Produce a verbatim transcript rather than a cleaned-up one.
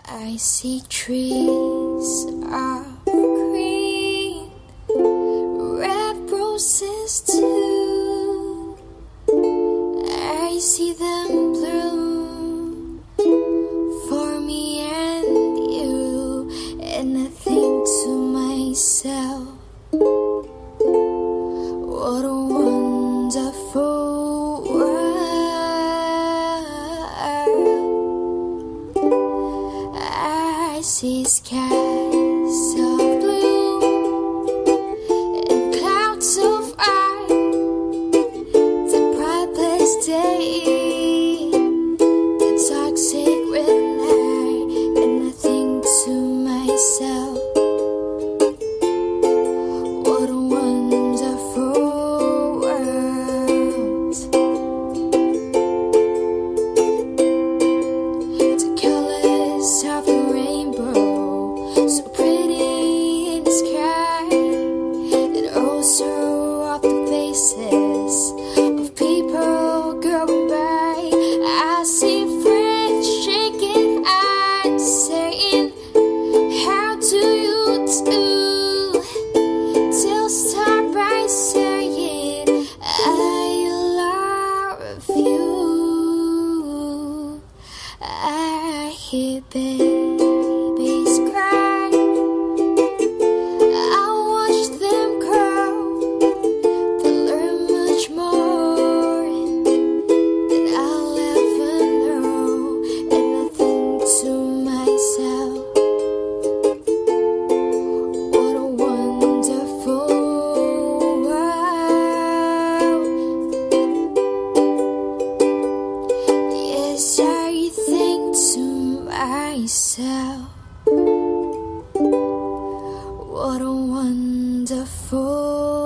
I see trees of green, red roses too. I see them bloom for me and you, and I think to myself, what a wonderful world. I see skies of blue and clouds of ice, the brightest day, the dark sacred night, and I think to myself, what a wonderful world. The colors of a rainbow, so pretty in the sky, and also of the faces of people going by. I see friends shaking hands, saying, how do you do? Till start by saying, I love you. I hear babies cry, I watch them grow. They learn much more than I'll ever know, and I think to myself, what a wonderful world. Yes, I think to myself, what a wonderful